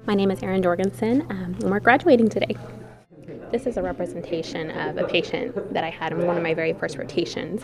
My name is Erin Jorgensen, and we're graduating today. This is a representation of a patient that I had in one of my very first rotations.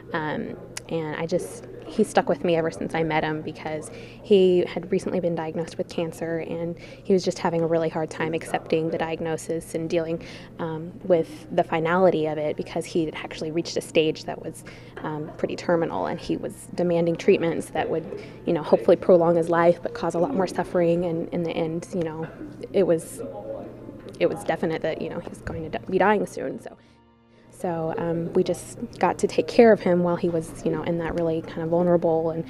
He stuck with me ever since I met him because he had recently been diagnosed with cancer, and he was just having a really hard time accepting the diagnosis and dealing with the finality of it, because he had actually reached a stage that was pretty terminal, and he was demanding treatments that would, hopefully prolong his life but cause a lot more suffering. And in the end, it was definite that he's going to be dying soon. So we just got to take care of him while he was in that really kind of vulnerable and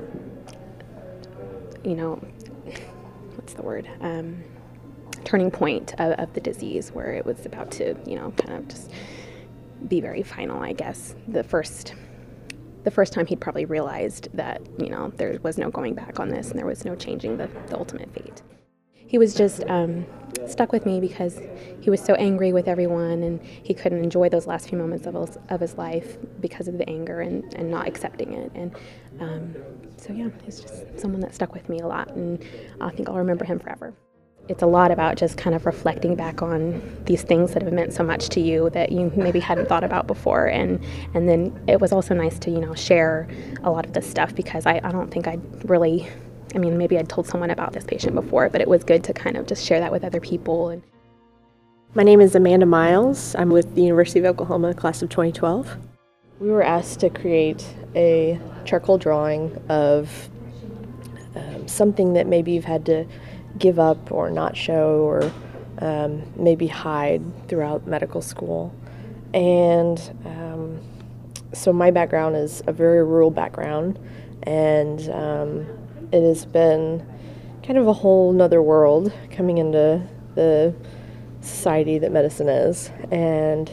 what's the word, turning point of the disease, where it was about to kind of just be very final, I guess. The first time he'd probably realized that there was no going back on this and there was no changing the ultimate fate. He was just stuck with me because he was so angry with everyone, and he couldn't enjoy those last few moments of his life because of the anger and not accepting it. And he's just someone that stuck with me a lot, and I think I'll remember him forever. It's a lot about just kind of reflecting back on these things that have meant so much to you that you maybe hadn't thought about before. And then it was also nice to, share a lot of this stuff, because I don't think maybe I'd told someone about this patient before, but it was good to kind of just share that with other people. My name is Amanda Miles. I'm with the University of Oklahoma, class of 2012. We were asked to create a charcoal drawing of something that maybe you've had to give up or not show, or maybe hide throughout medical school. And so my background is a very rural background, and it has been kind of a whole nother world coming into the society that medicine is. And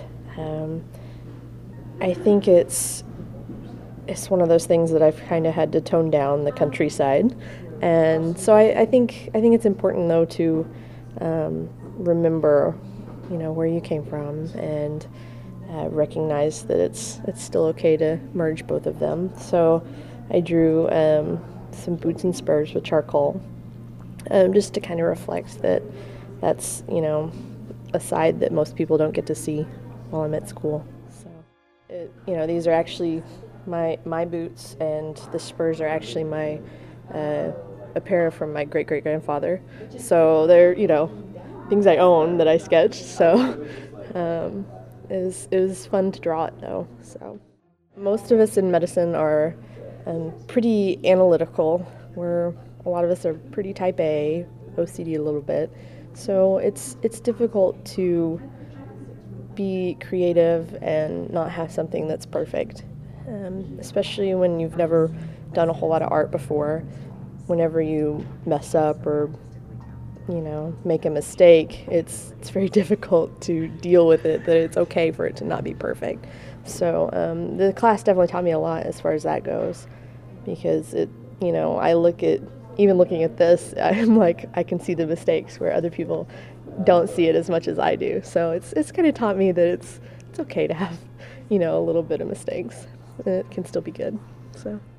I think it's one of those things that I've kind of had to tone down the countryside. And so I think it's important, though, to remember, where you came from, and recognize that it's still okay to merge both of them. So I drew some boots and spurs with charcoal, just to kind of reflect that's a side that most people don't get to see while I'm at school. So these are actually my boots, and the spurs are actually a pair from my great-great-grandfather. So they're things I own that I sketched. So it was fun to draw it, though. So most of us in medicine are pretty analytical, where a lot of us are pretty type A, OCD a little bit. So it's difficult to be creative and not have something that's perfect, especially when you've never done a whole lot of art before. Whenever you mess up or make a mistake, it's very difficult to deal with it, that it's okay for it to not be perfect. So the class definitely taught me a lot as far as that goes, because I look at, even looking at this, I'm like, I can see the mistakes where other people don't see it as much as I do. So it's kind of taught me that it's okay to have a little bit of mistakes. It can still be good. So.